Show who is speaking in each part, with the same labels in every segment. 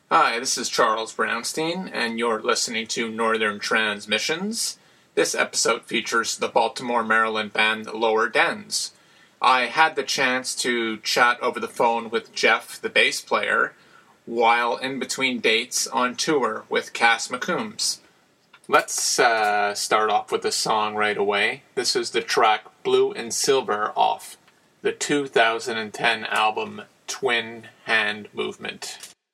Speaker 1: Hi, this is Charles Brownstein, and you're listening to Northern Transmissions. This episode features the Baltimore, Maryland band Lower Dens. I had the chance to chat over the phone with Jeff, the bass player, while in between dates on tour with Cass McCombs. Let's start off with a song right away. This is the track Blue and Silver off the 2010 album Twin Hand Movement.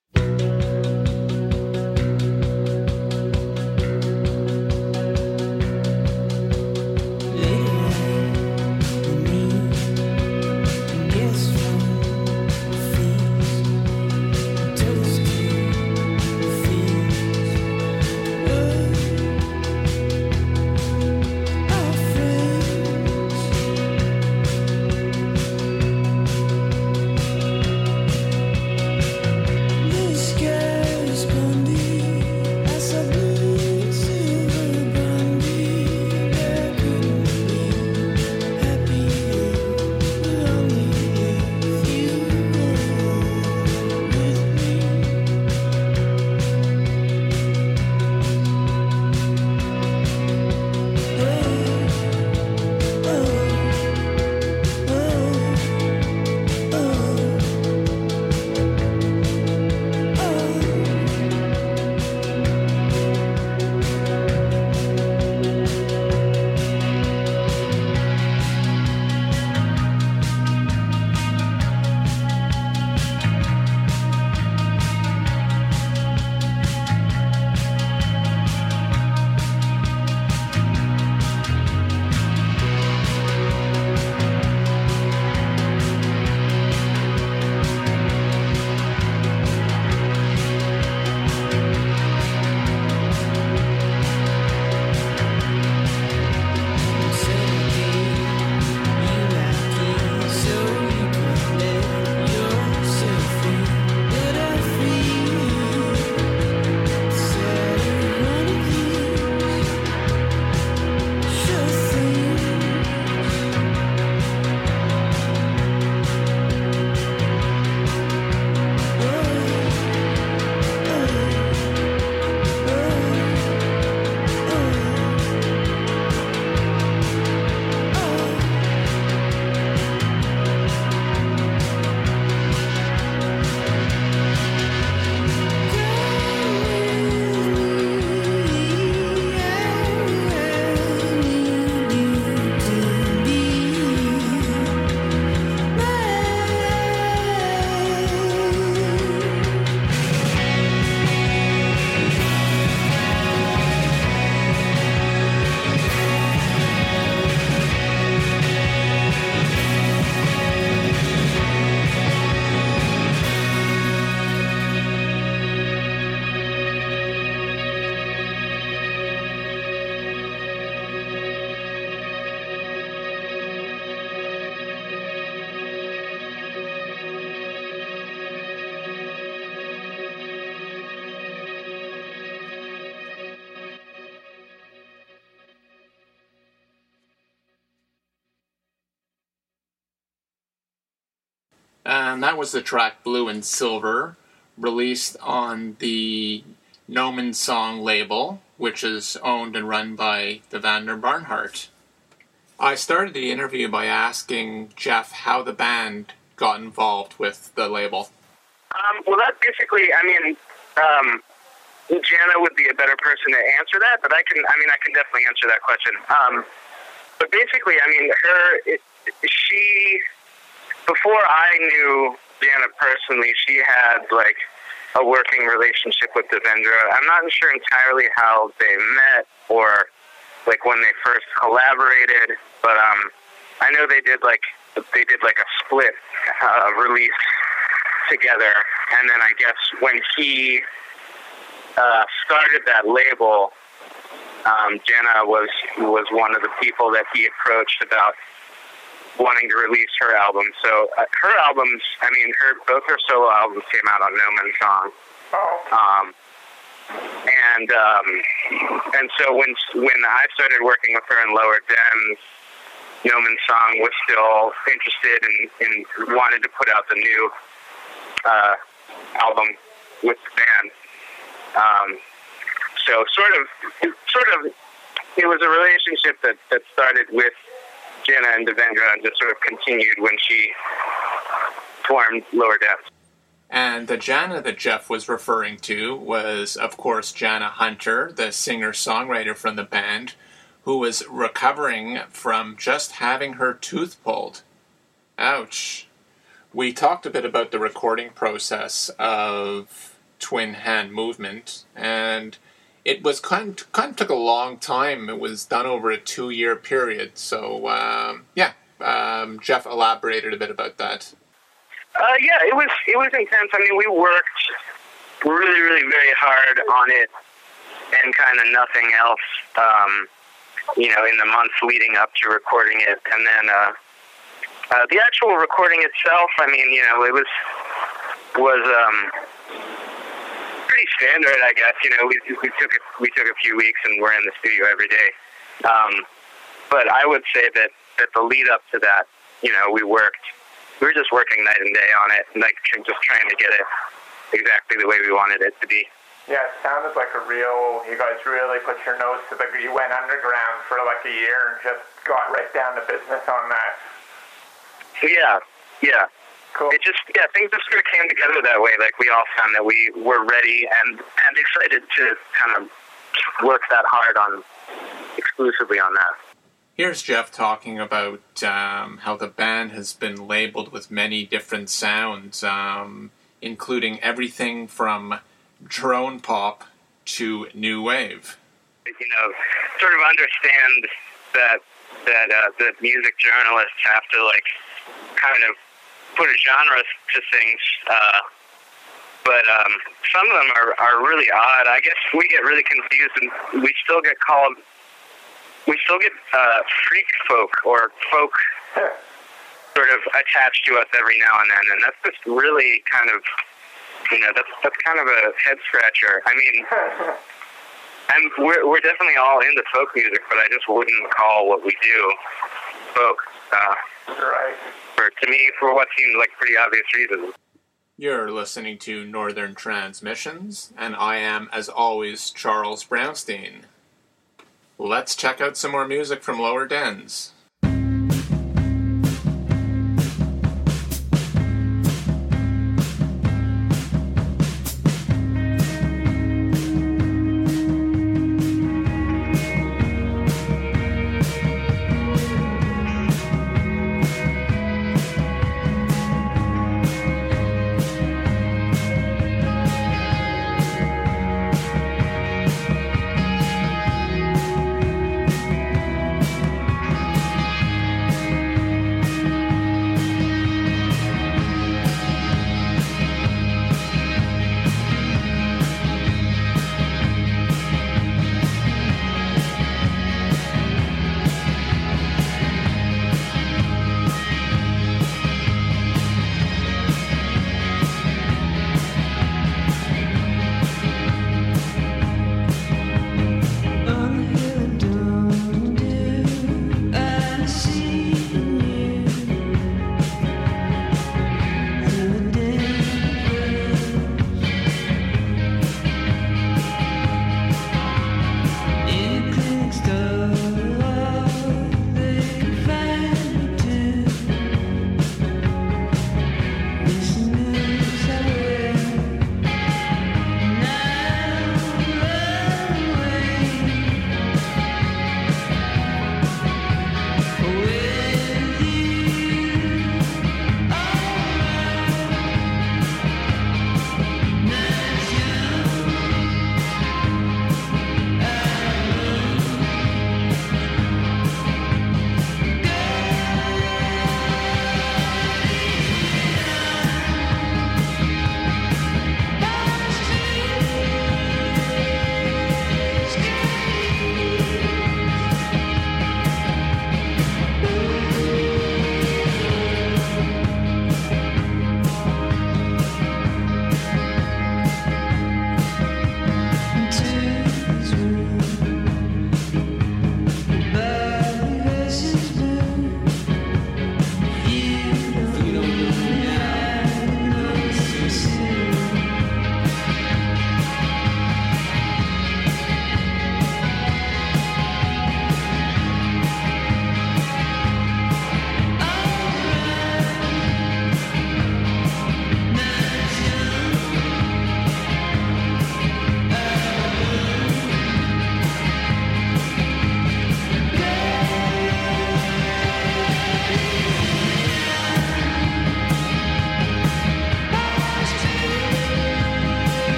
Speaker 1: And that was the track Blue and Silver, released on the Nomen Song label, which is owned and run by the Vander Barnhart. I started the interview by asking Jeff how the band got involved with the label.
Speaker 2: Well, that basically, Jana would be a better person to answer that, but I can definitely answer that question. But basically, before I knew Jana personally, she had, a working relationship with Devendra. I'm not sure entirely how they met or, when they first collaborated, but I know they did, a split release together, and then I guess when he started that label, Jana was one of the people that he approached about wanting to release her album. So her albums, both her solo albums came out on Nomen Song. And so when I started working with her in Lower Dens, Nomen Song was still interested and wanted to put out the new album with the band. So sort of, it was a relationship that started with Jana and Devendra and just sort of continued when she formed Lower Dens.
Speaker 1: And the Jana that Jeff was referring to was, of course, Jana Hunter, the singer-songwriter from the band, who was recovering from just having her tooth pulled. Ouch. We talked a bit about the recording process of Twin Hand Movement, and it was kind of took a long time. It was done over a 2-year period. So, Jeff elaborated a bit about that.
Speaker 2: Yeah, it was intense. I mean, we worked really, really very hard on it and kind of nothing else, in the months leading up to recording it. And then the actual recording itself, I mean, it was pretty standard, I guess. We took a few weeks and we're in the studio every day. But I would say that the lead up to that, we were just working night and day on it, like just trying to get it exactly the way we wanted it to be.
Speaker 3: Yeah, it sounded like you guys really put your nose to you went underground for like a year and just got right down to business on that.
Speaker 2: Yeah.
Speaker 3: Cool.
Speaker 2: Things just sort of came together that way. Like we all found that we were ready and excited to kind of work that hard on exclusively on that.
Speaker 1: Here's Jeff talking about how the band has been labeled with many different sounds, including everything from drone pop to new wave.
Speaker 2: Sort of understand that the music journalists have to kind of put a genre to things, but some of them are really odd. I guess we get really confused, and we still get freak folk or folk sort of attached to us every now and then, and that's just really kind of, that's kind of a head scratcher. I mean, and we're definitely all into folk music, but I just wouldn't call what we do folk.
Speaker 3: Right.
Speaker 2: For what seemed like pretty obvious reasons.
Speaker 1: You're listening to Northern Transmissions, and I am, as always, Charles Brownstein. Let's check out some more music from Lower Dens.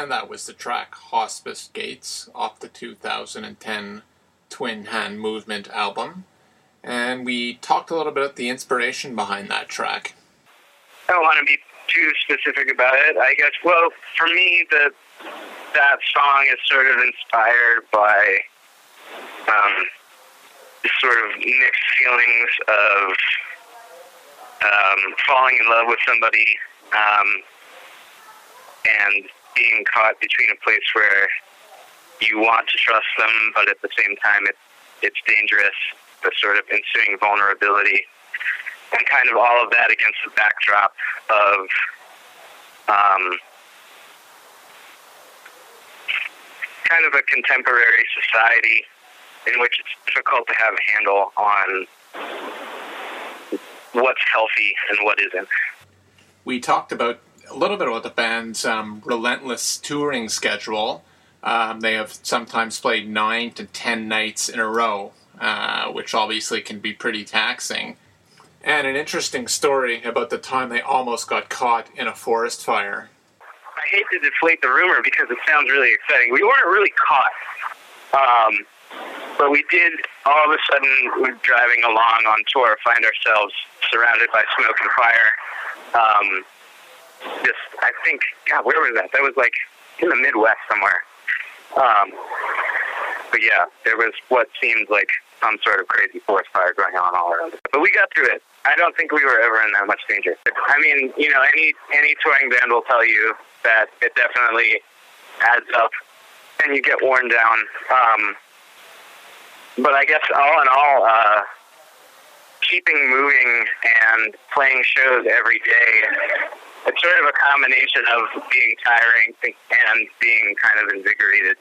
Speaker 1: and that was the track Hospice Gates off the 2010 Twin Hand Movement album. And we talked a little bit about the inspiration behind that track.
Speaker 2: I don't want to be too specific about it. I guess, well, for me, that song is sort of inspired by sort of mixed feelings of falling in love with somebody and being caught between a place where you want to trust them, but at the same time it's dangerous, the sort of ensuing vulnerability, and kind of all of that against the backdrop of kind of a contemporary society in which it's difficult to have a handle on what's healthy and what isn't.
Speaker 1: We talked about a little bit about the band's relentless touring schedule. They have sometimes played 9 to 10 nights in a row, which obviously can be pretty taxing. And an interesting story about the time they almost got caught in a forest fire.
Speaker 2: I hate to deflate the rumor because it sounds really exciting. We weren't really caught, but we did, all of a sudden, we're driving along on tour, find ourselves surrounded by smoke and fire. I think, God, where was that? That was like in the Midwest somewhere. But yeah, there was what seemed like some sort of crazy forest fire going on all around us. But we got through it. I don't think we were ever in that much danger. I mean, you know, any touring band will tell you that it definitely adds up and you get worn down. But I guess all in all, keeping moving and playing shows every day, it's sort of a combination of being tiring and being kind of invigorated.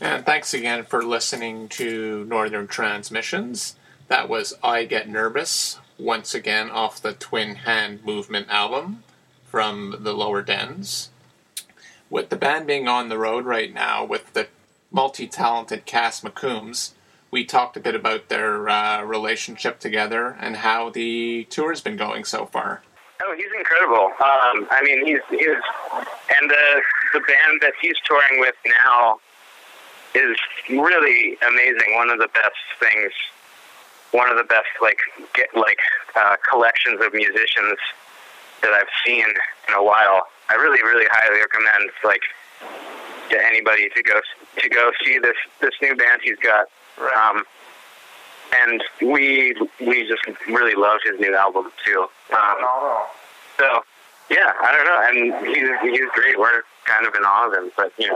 Speaker 1: And thanks again for listening to Northern Transmissions. That was I Get Nervous, once again off the Twin Hand Movement album from the Lower Dens. With the band being on the road right now with the multi-talented Cass McCombs, we talked a bit about their relationship together and how the tour's been going so far.
Speaker 2: Oh, he's incredible. I mean, he's and the band that he's touring with now is really amazing. One of the best collections of musicians that I've seen in a while. I really, really highly recommend to anybody to go see this new band he's got.
Speaker 3: Right.
Speaker 2: And we just really love his new album too. So yeah, I don't know, and he's great. We're kind of in awe of him, but he's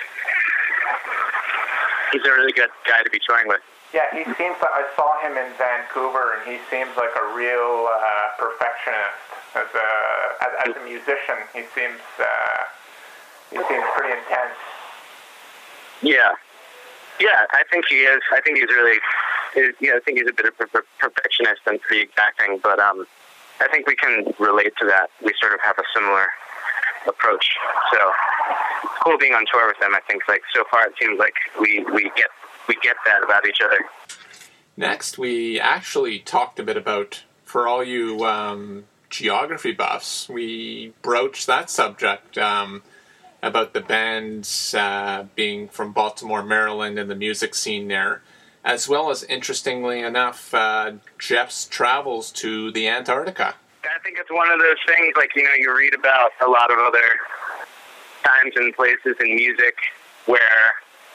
Speaker 2: a really good guy to be touring with.
Speaker 3: Yeah, he seems. I saw him in Vancouver, and he seems like a real perfectionist as a musician. He seems pretty intense.
Speaker 2: Yeah, I think he is. I think he's really. I think he's a bit of a perfectionist and pretty exacting, but I think we can relate to that. We sort of have a similar approach. So it's cool being on tour with them. I think so far it seems like we get that about each other.
Speaker 1: Next, we actually talked a bit about, for all you geography buffs, we broached that subject about the bands being from Baltimore, Maryland, and the music scene there, as well as, interestingly enough, Jeff's travels to the Antarctica.
Speaker 2: I think it's one of those things, you read about a lot of other times and places in music where,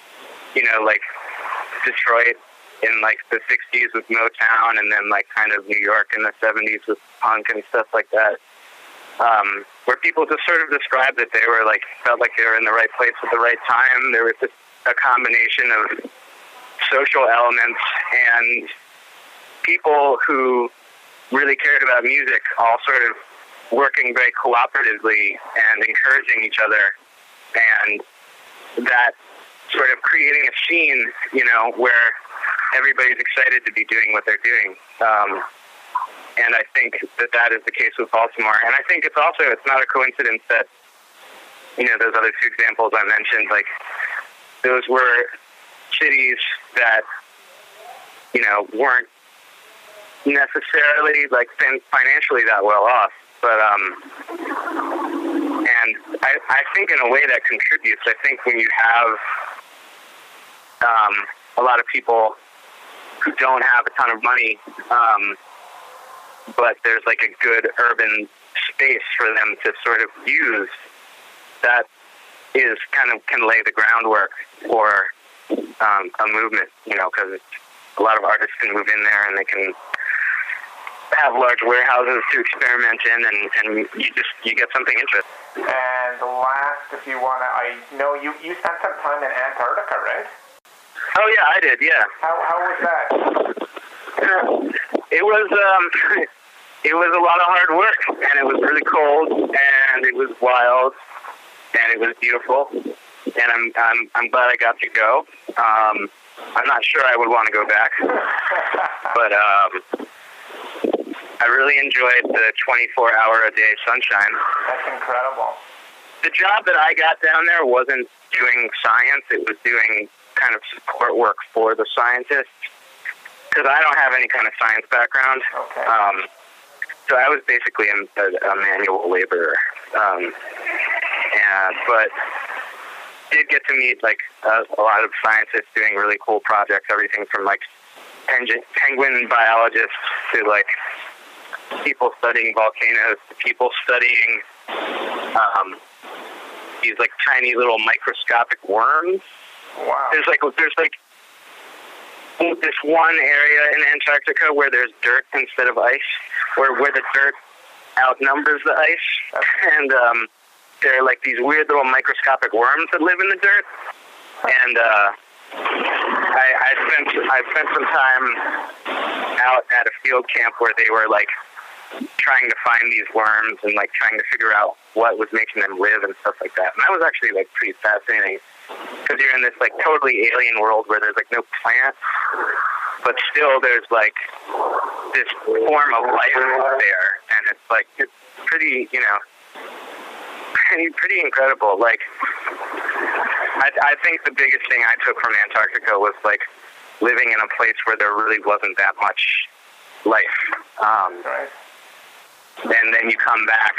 Speaker 2: Detroit in the 60s with Motown, and then kind of New York in the 70s with punk and stuff like that, where people just sort of described that they were felt like they were in the right place at the right time. There was just a combination of social elements and people who really cared about music all sort of working very cooperatively and encouraging each other, and that sort of creating a scene, where everybody's excited to be doing what they're doing. And I think that is the case with Baltimore. And I think it's not a coincidence that, those other two examples I mentioned, those were cities that, weren't necessarily financially that well off, but and I think in a way that contributes. I think when you have a lot of people who don't have a ton of money, but there's a good urban space for them to sort of use, that is can lay the groundwork for a movement, because a lot of artists can move in there and they can have large warehouses to experiment in, and you get something interesting.
Speaker 3: And the last, if you want to, I know you spent some time in Antarctica, right?
Speaker 2: Oh yeah, I did. Yeah.
Speaker 3: How was that?
Speaker 2: It was it was a lot of hard work, and it was really cold, and it was wild, and it was beautiful, and I'm glad I got to go. I'm not sure I would want to go back, but I really enjoyed the 24-hour-a-day sunshine.
Speaker 3: That's incredible.
Speaker 2: The job that I got down there wasn't doing science. It was doing kind of support work for the scientists, because I don't have any kind of science background.
Speaker 3: Okay.
Speaker 2: So I was basically a manual laborer. But did get to meet a lot of scientists doing really cool projects, everything from penguin biologists to people studying volcanoes to people studying these tiny little microscopic worms.
Speaker 3: Wow.
Speaker 2: There's this one area in Antarctica where there's dirt instead of ice, where the dirt outnumbers the ice, and there are these weird little microscopic worms that live in the dirt. And I spent some time out at a field camp where they were trying to find these worms and trying to figure out what was making them live and stuff like that. And that was actually pretty fascinating. because you're in this like totally alien world where there's like no plants, but still there's like this form of life there, and it's like it's pretty, you know, pretty incredible. Like I think the biggest thing I took from Antarctica was like living in a place where there really wasn't that much life.
Speaker 3: Right.
Speaker 2: And then you come back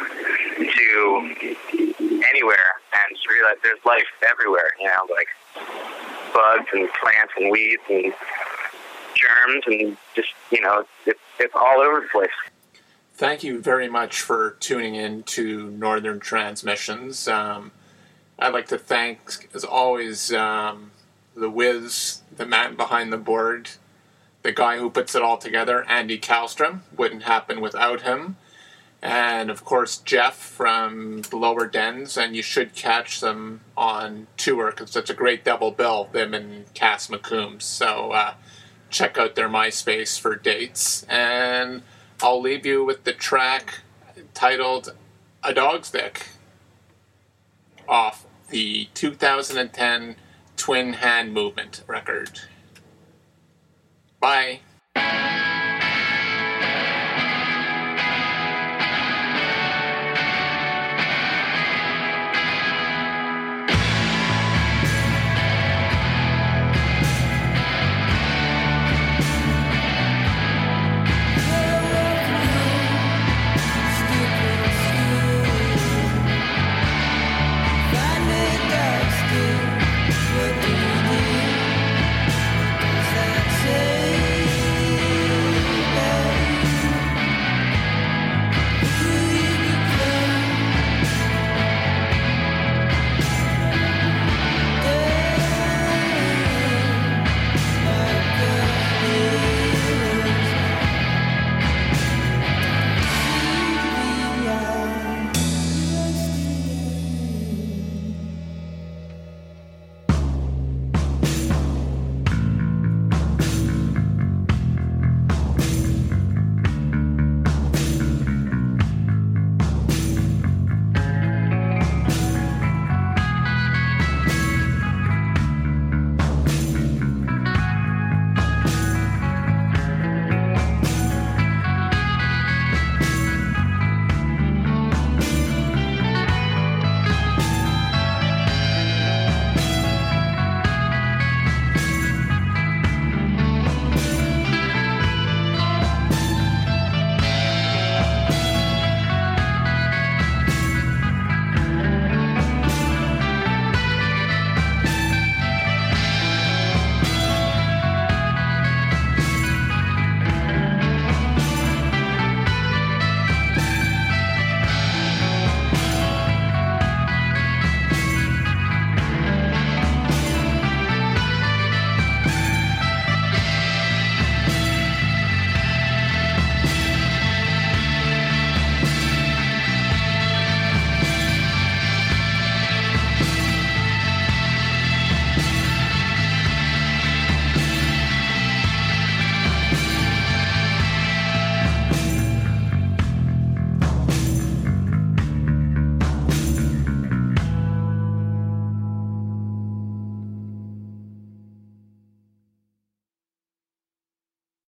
Speaker 2: to anywhere and just realize there's life everywhere, you know, like bugs and plants and weeds and germs and just, you know, it's all over the place.
Speaker 1: Thank you very much for tuning in to Northern Transmissions. I'd like to thank, as always, the whiz, the man behind the board, the guy who puts it all together, Andy Kallstrom. Wouldn't happen without him. And, of course, Jeff from the Lower Dens, and you should catch them on tour because it's a great double bill, them and Cass McCombs. So check out their MySpace for dates. And I'll leave you with the track titled A Dog's Dick off the 2010 Twin Hand Movement record. Bye.